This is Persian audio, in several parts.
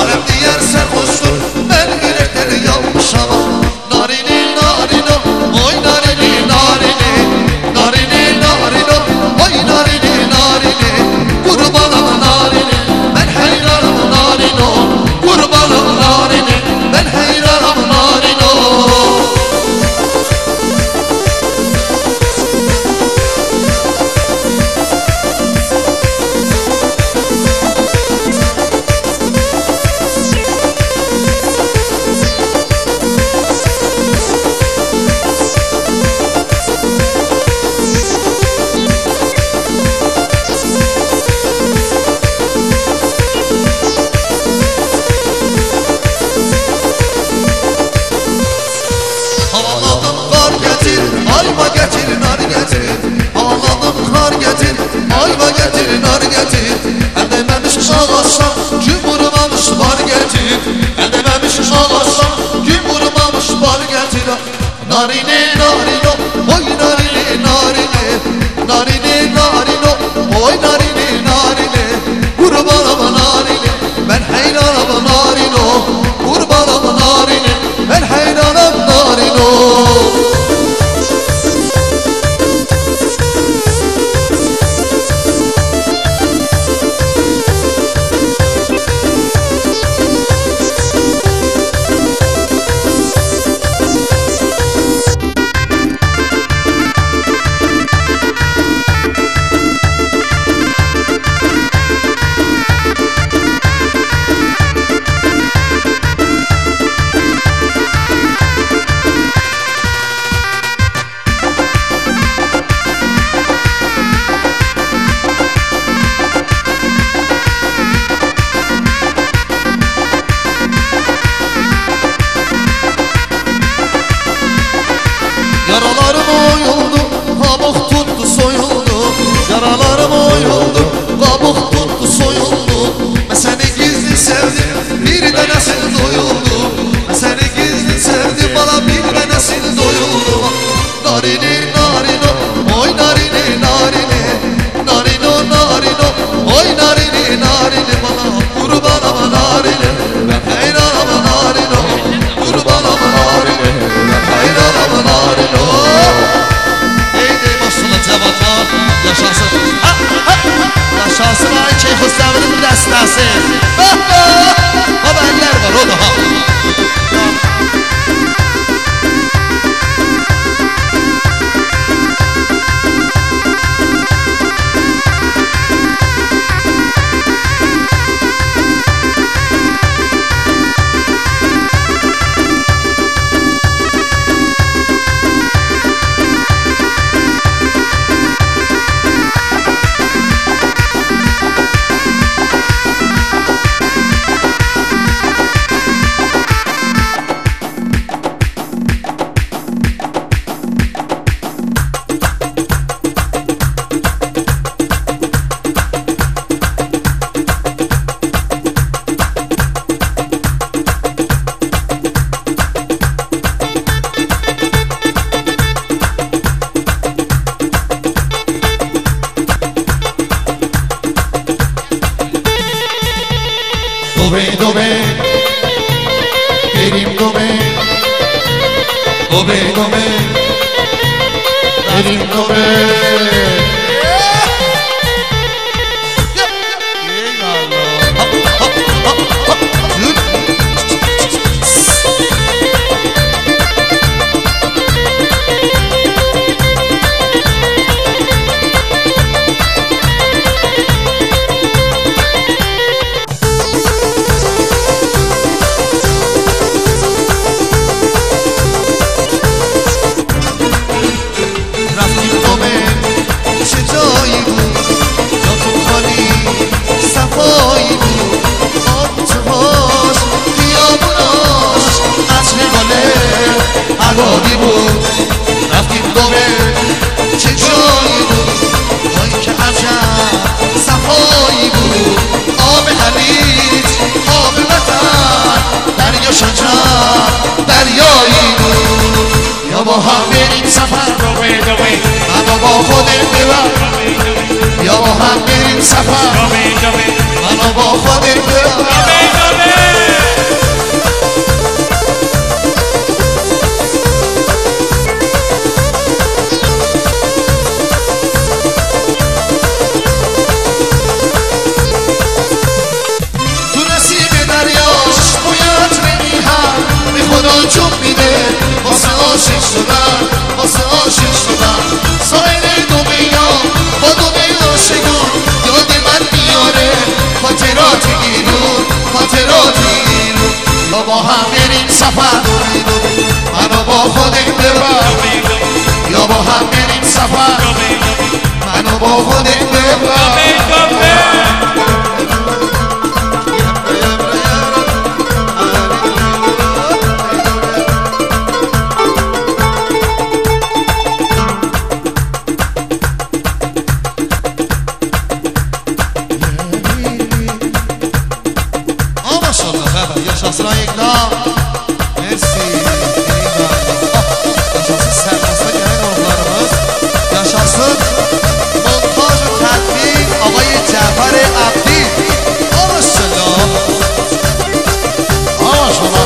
Alem diğer serhoştur ben yürekleri yanmış ama narini narino oy narini narini narini narino oy narini narini kurbanım narini ben hayranım narino kurbanım narini ben hayranım narino. Ayva getir, nar getir. Ağladım kar getir, ayva getir, nar getir. El değmemiş ağaçtan, gün vurmamış bar getir. El değmemiş ağaçtan, gün vurmamış bar getir. Narine narino, oy narine narine. Narine narino, oy narine narine. Kurbanım narine, ben hayranım narino. Kurbanım narine, ben hayranım narino. Yaralarım oyuldu, kabuk tuttu soyuldu. Yaralarım oyuldu, kabuk tuttu soyuldu. Ben seni gizli sevdim, bir de nasıl doyuldu. Ben seni gizli sevdim, bana bir de nasıl doyuldu. Narini narino, oy narini narini. Narino narino, oy narini narini. Bana kurbanım narini, ben hayranım narino. Kurbanım narini, ben hayranım narino. Yaşasın, yaşasın ay Şeyhülislam'ın destası. Haberler var o daha. Dove, dove, benim dove, dove, dove, benim dove. عبادی بود رفتیم دوبه چه جایی بود هایی که عجب صفایی بود آب حلیج آب وطن دریا شجر دریایی بود یا با هم بریم سفر دوبه دوبه منو با خودت ببر یا با هم بریم سفر دوبه دوبه منو با خودت ببر دوبه دوبه عاشق شدم واسه عاشق شدم ساحل دنیا با دنیا عاشقان یاد من میاره خاطرات ایرون خاطرات ایرون یا با هم بریم سفر منو با خودت ببر یا با هم بریم سفر منو با خودت ببر yaşasın ayıkla Mersi yaşasın sərmasta gələn oğullarımız yaşasın montaj ve tədbir ağayı Cəfər Abdi Maşallah Maşallah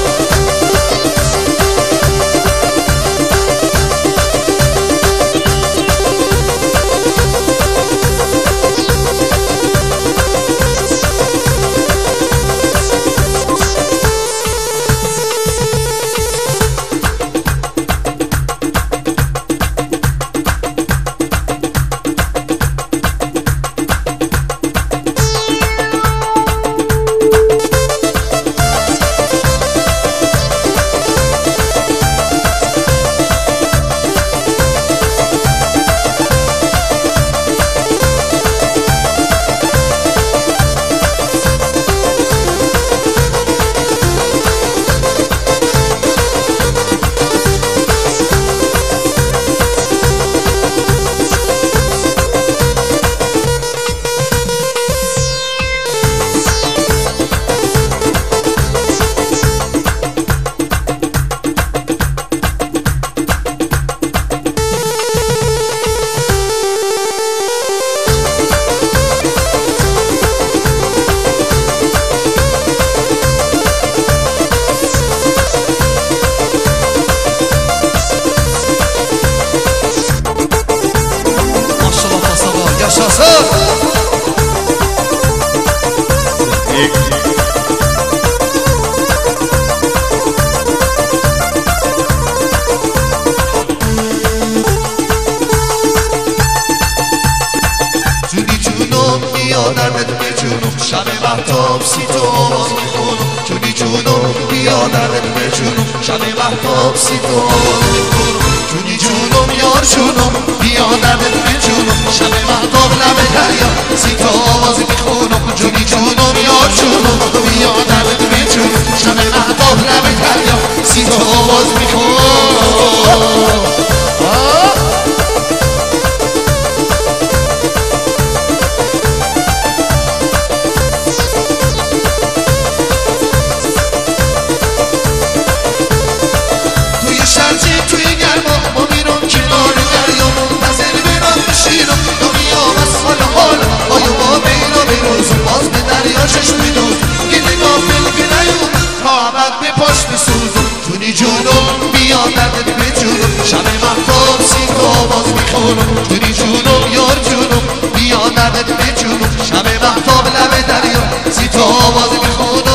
یادمت به جنوب شب مهتاب سی تو آواز میخونم جونی جونم بیادمت به جنوب شب مهتاب سی تو آواز میخونم جونی جونم یار جونم بیادمت به جنوب شب مهتاب لب دریا سی تو آواز میخونم جونی جونم یار جونم بیادمت به جنوب شب مهتاب لب دریا سی تو آواز میخونم جونی جونم بیادمت به جونم شب مهتاب سی تو آواز میخونم جونی جونم یار جونم بیادمت به جونم شب مهتاب لب دریا سی تو آواز میخونم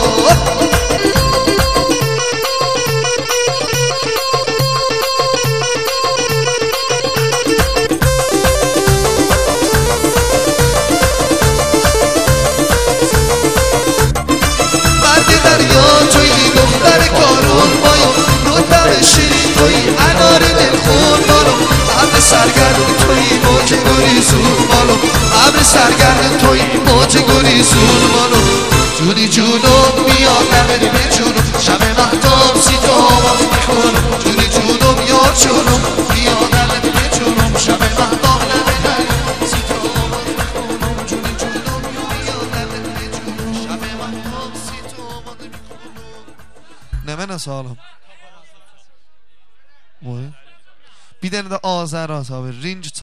سرگرد توی موج گریزون مالو ابر سرگرد توی موج گریزون مالو جونی جونم بیادمت به جونم شب مهتاب سی تو آواز میخونم جونی جونم یار جونم بیادمت به جونم شب مهتاب لب دریا سی تو آواز میخونم جونی جونم بیادمت به جونم شب مهتاب سی تو آواز میخونم نمه نسالم bir dənə də Azər azabı, Rinc